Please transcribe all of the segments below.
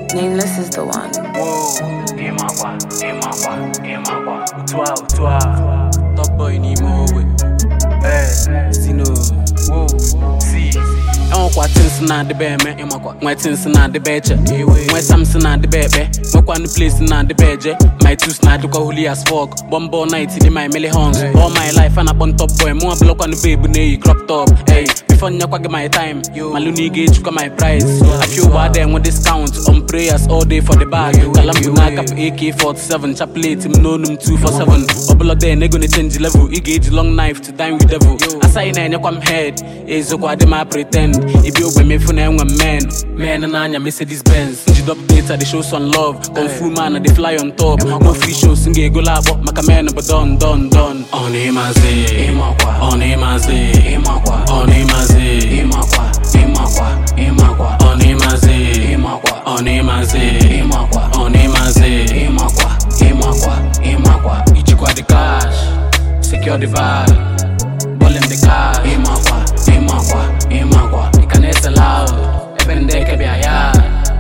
Nameless is the one. Top boy ni mo we. Sino. See. Things na the bear me, my things na the beche. My Samson na the bebe, my one place na the beje. My two snide look holy as fuck. Bombo night in my melly horns. All my life and up on top boy, more block on the baby nay crop top. Hey, before you get my time, my loony gauge got my price. I feel bad them with discount on prayers all day for the bag. Kalambu up AK-47, chapelate him no num 247. Oblo there, they gonna change the level. You gauge long knife to dine with devil. Assign and you come head, is what them I pretend. If you me for them one man and Anya Mercedes Benz. Jid updates they show some love. Kung fu man they fly on top. No free shows sing go lab up. Maka man but done. On him as on him as on him as on him as on him as on him as each qua the cash. Secure the vibe. Ball in the car. It's allowed. Even they can be a yard.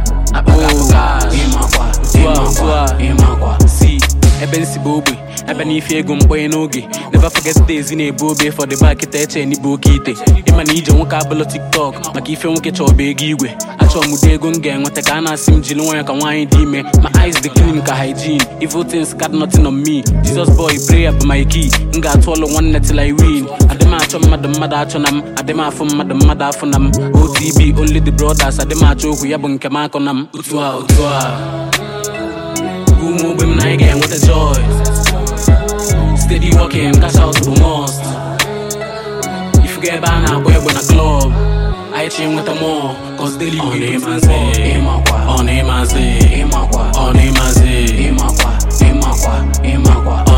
See, Eben Sibobi. Eben if you go nogi. Never forget days in a booby for the back at any bookite. If I need your vocabulary TikTok, my if you won't get your big way. I saw Mudegun gang, what I can sim Jiluan can wine me. My eyes the clinical hygiene. Evil things got nothing on me. Jesus boy, pray up my key. Got swallow one net till I win. I demand from Madam Madachonam, I demand from Madam Madafonam. OTB, only the brothers, I demand joke, we have on Kamakonam. Utua. Who move him night again with a joy. Steady walking, cash out to the most. If you get by now, boy, when a club, I chain with the more. Cause daily on him and say, on him and say, on him and say,